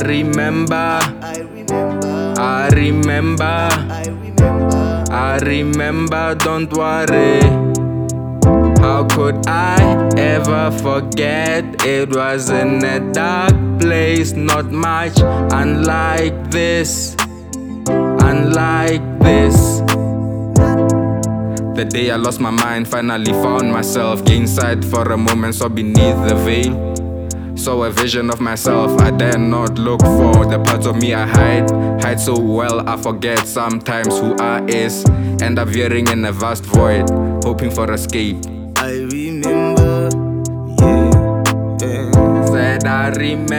remember, don't worry. How could I ever forget? It was in a dark place, not much unlike this. The day I lost my mind, finally found myself. Gained sight for a moment, saw beneath the veil. Saw a vision of myself I dare not look for. The parts of me I hide so well I forget sometimes who I is. End up veering in a vast void, hoping for escape. I remember, yeah. Said I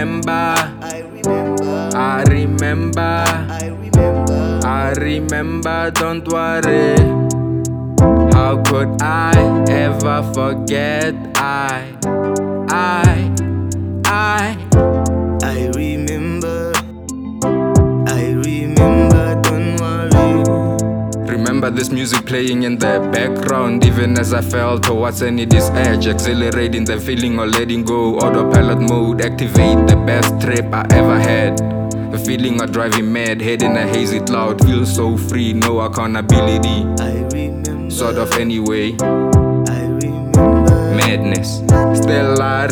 remember, don't worry. How could I ever forget? I remember, don't worry. Remember this music playing in the background, even as I fell towards any this edge, exhilarating the feeling of letting go. Autopilot mode, activate the best trip I ever had. A feeling of driving mad, head in a hazy cloud. Feel so free, no accountability. I remember, Sort of anyway. I remember, Madness. Still I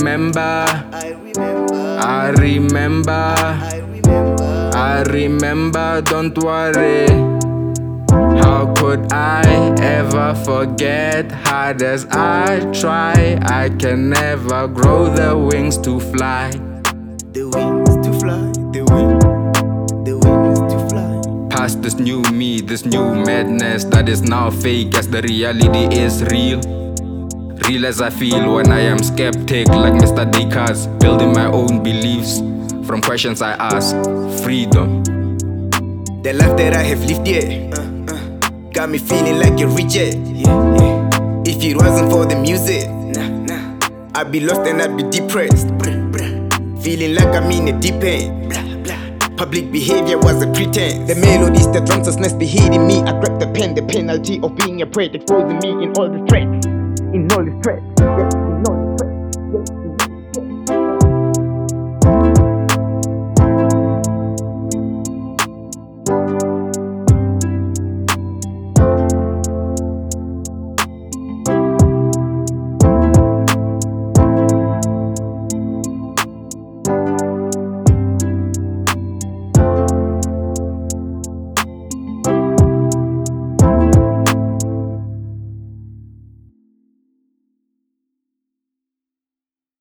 remember, don't worry. How could I ever forget? Hard as I try, I can never grow the wings to fly. the wings to fly, the wings to fly. Past this new me, this new madness that is now fake, as the reality is real. Real as I feel when I am skeptic, like Mr. Descartes, building my own beliefs from questions I ask. Freedom. The life that I have lived, yeah, got me feeling like a reject. If it wasn't for the music, I'd be lost and I'd be depressed. Feeling like I'm in a deep end. Public behavior was a pretense. The melodies, the drums, the be hitting me. I grabbed the pen, the penalty of being a prey, exposing me in all the threats.